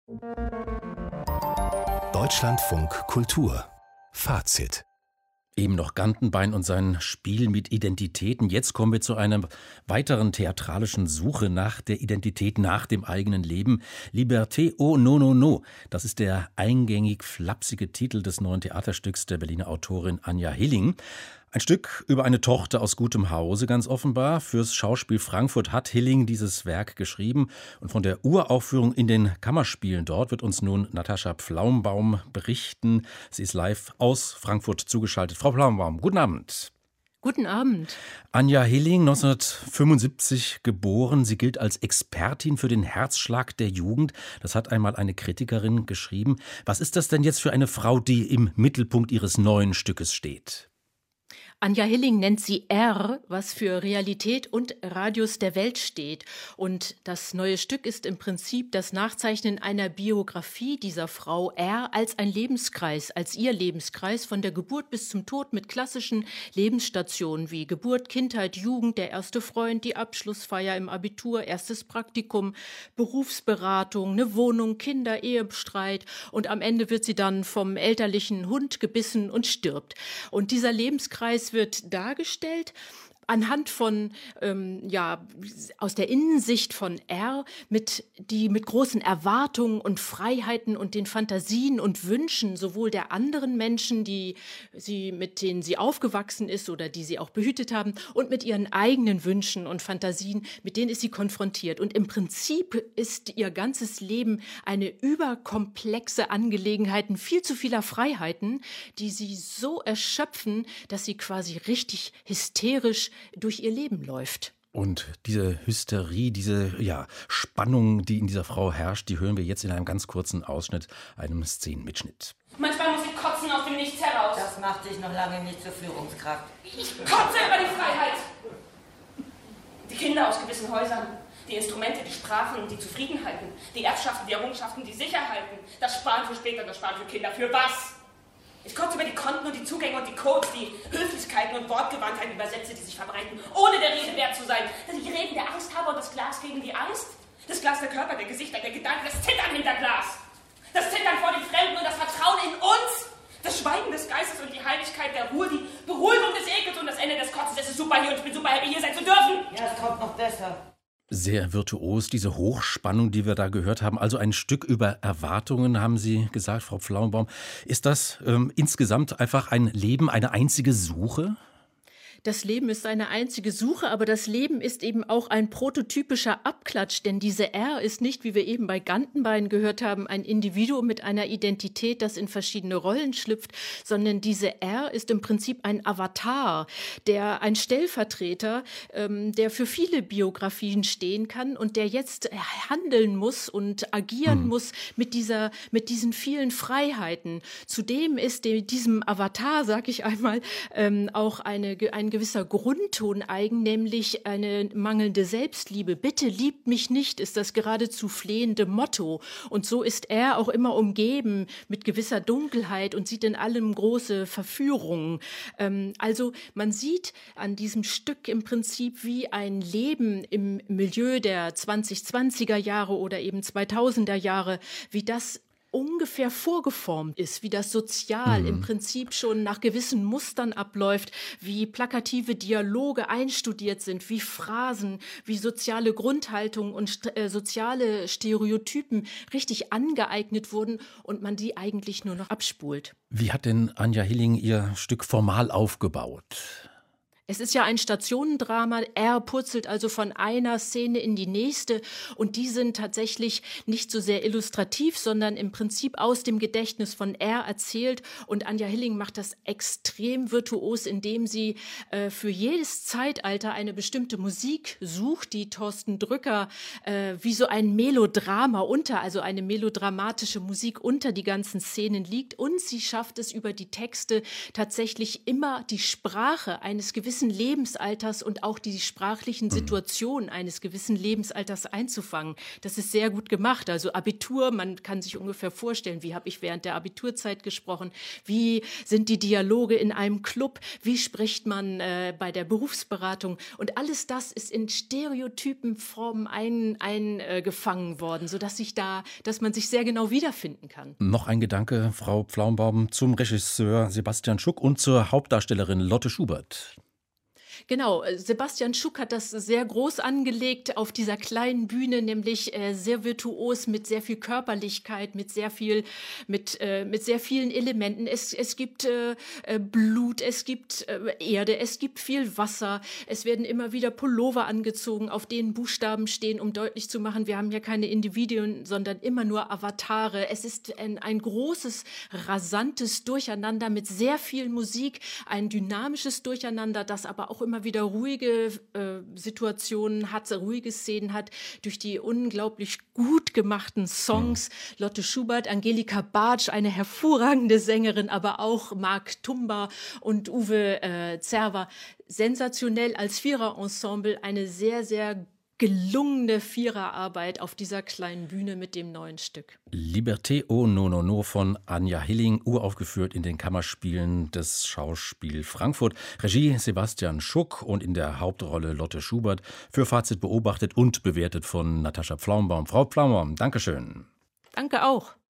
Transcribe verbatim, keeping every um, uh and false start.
Deutschlandfunk Kultur Fazit. Eben noch Gantenbein und sein Spiel mit Identitäten. Jetzt kommen wir zu einer weiteren theatralischen Suche nach der Identität, nach dem eigenen Leben. Liberté oh non non non. Das ist der eingängig flapsige Titel des neuen Theaterstücks der Berliner Autorin Anja Hilling. Ein Stück über eine Tochter aus gutem Hause, ganz offenbar. Fürs Schauspiel Frankfurt hat Hilling dieses Werk geschrieben. Und von der Uraufführung in den Kammerspielen dort wird uns nun Natascha Pflaumbaum berichten. Sie ist live aus Frankfurt zugeschaltet. Frau Pflaumbaum, guten Abend. Guten Abend. Anja Hilling, neunzehnhundertfünfundsiebzig geboren. Sie gilt als Expertin für den Herzschlag der Jugend. Das hat einmal eine Kritikerin geschrieben. Was ist das denn jetzt für eine Frau, die im Mittelpunkt ihres neuen Stückes steht? Anja Hilling nennt sie R, was für Realität und Radius der Welt steht. Und das neue Stück ist im Prinzip das Nachzeichnen einer Biografie dieser Frau R als ein Lebenskreis, als ihr Lebenskreis von der Geburt bis zum Tod mit klassischen Lebensstationen wie Geburt, Kindheit, Jugend, der erste Freund, die Abschlussfeier im Abitur, erstes Praktikum, Berufsberatung, eine Wohnung, Kinder, Ehestreit und am Ende wird sie dann vom elterlichen Hund gebissen und stirbt. Und dieser Lebenskreis wird dargestellt anhand von, ähm, ja, aus der Innensicht von R, mit, die mit großen Erwartungen und Freiheiten und den Fantasien und Wünschen sowohl der anderen Menschen, die sie, mit denen sie aufgewachsen ist oder die sie auch behütet haben, und mit ihren eigenen Wünschen und Fantasien, mit denen ist sie konfrontiert. Und im Prinzip ist ihr ganzes Leben eine überkomplexe Angelegenheit, viel zu vieler Freiheiten, die sie so erschöpfen, dass sie quasi richtig hysterisch durch ihr Leben läuft. Und diese Hysterie, diese ja, Spannung, die in dieser Frau herrscht, die hören wir jetzt in einem ganz kurzen Ausschnitt, einem Szenenmitschnitt. Manchmal muss ich kotzen aus dem Nichts heraus. Das macht dich noch lange nicht zur Führungskraft. Ich kotze über die Freiheit. Die Kinder aus gewissen Häusern, die Instrumente, die Sprachen, die Zufriedenheiten, die Erbschaften, die Errungenschaften, die Sicherheiten, das Sparen für später, das Sparen für Kinder. Für was? Ich kotze über die Konten und die Zugänge und die Codes, die Höflichkeiten und Wortgewandtheiten über Sätze, die sich verbreiten, ohne der Rede wert zu sein. Die Reden der Angst habe und das Glas gegen die Angst. Das Glas der Körper, der Gesichter, der Gedanken, das Zittern hinter Glas. Das Zittern vor dem Fremden und das Vertrauen in uns. Das Schweigen des Geistes und die Heiligkeit der Ruhe, die Beruhigung des Ekels und das Ende des Kotzens. Es ist super hier und ich bin super happy, hier sein zu dürfen. Ja, es kommt noch besser. Sehr virtuos, diese Hochspannung, die wir da gehört haben. Also ein Stück über Erwartungen, haben Sie gesagt, Frau Pflaumbaum. Ist das ähm, insgesamt einfach ein Leben, eine einzige Suche? Das Leben ist eine einzige Suche, aber das Leben ist eben auch ein prototypischer Abklatsch, denn diese R ist nicht, wie wir eben bei Gantenbein gehört haben, ein Individuum mit einer Identität, das in verschiedene Rollen schlüpft, sondern diese R ist im Prinzip ein Avatar, der ein Stellvertreter, ähm, der für viele Biografien stehen kann und der jetzt handeln muss und agieren hm. muss mit dieser, mit diesen vielen Freiheiten. Zudem ist dem, diesem Avatar, sag ich einmal, ähm, auch eine, ein gewisser Grundton eigen, nämlich eine mangelnde Selbstliebe. Bitte liebt mich nicht, ist das geradezu flehende Motto. Und so ist er auch immer umgeben mit gewisser Dunkelheit und sieht in allem große Verführungen. Ähm, also man sieht an diesem Stück im Prinzip wie ein Leben im Milieu der zwanzig zwanziger Jahre oder eben zweitausender Jahre, wie das ungefähr vorgeformt ist, wie das sozial mhm. im Prinzip schon nach gewissen Mustern abläuft, wie plakative Dialoge einstudiert sind, wie Phrasen, wie soziale Grundhaltung und äh, soziale Stereotypen richtig angeeignet wurden und man die eigentlich nur noch abspult. Wie hat denn Anja Hilling ihr Stück formal aufgebaut? Es ist ja ein Stationendrama. Er purzelt also von einer Szene in die nächste und die sind tatsächlich nicht so sehr illustrativ, sondern im Prinzip aus dem Gedächtnis von R erzählt. Und Anja Hilling macht das extrem virtuos, indem sie äh, für jedes Zeitalter eine bestimmte Musik sucht, die Thorsten Drücker äh, wie so ein Melodrama unter, also eine melodramatische Musik unter die ganzen Szenen liegt. Und sie schafft es über die Texte tatsächlich immer die Sprache eines gewissen gewissen Lebensalters und auch die sprachlichen Situationen eines gewissen Lebensalters einzufangen. Das ist sehr gut gemacht. Also Abitur, man kann sich ungefähr vorstellen, wie habe ich während der Abiturzeit gesprochen, wie sind die Dialoge in einem Club, wie spricht man äh, bei der Berufsberatung, und alles das ist in Stereotypenformen eingefangen ein, äh, gefangen worden, sodass sich da, dass man sich sehr genau wiederfinden kann. Noch ein Gedanke, Frau Pflaumbaum, zum Regisseur Sebastian Schuck und zur Hauptdarstellerin Lotte Schubert. Genau, Sebastian Schuck hat das sehr groß angelegt auf dieser kleinen Bühne, nämlich äh, sehr virtuos, mit sehr viel Körperlichkeit, mit sehr viel, mit, äh, mit sehr vielen Elementen. Es, es gibt äh, Blut, es gibt äh, Erde, es gibt viel Wasser. Es werden immer wieder Pullover angezogen, auf denen Buchstaben stehen, um deutlich zu machen, wir haben ja keine Individuen, sondern immer nur Avatare. Es ist ein, ein großes, rasantes Durcheinander mit sehr viel Musik, ein dynamisches Durcheinander, das aber auch immer wieder ruhige äh, Situationen hat, ruhige Szenen hat, durch die unglaublich gut gemachten Songs. Mhm. Lotte Schubert, Angelika Bartsch, eine hervorragende Sängerin, aber auch Marc Tumba und Uwe äh, Zerwer. Sensationell als Vierer-Ensemble, eine sehr, sehr gelungene Viererarbeit auf dieser kleinen Bühne mit dem neuen Stück. Liberté au no no no von Anja Hilling, uraufgeführt in den Kammerspielen des Schauspiel Frankfurt. Regie Sebastian Schuck und in der Hauptrolle Lotte Schubert. Für Fazit beobachtet und bewertet von Natascha Pflaumbaum. Frau Pflaumbaum, Dankeschön. Danke auch.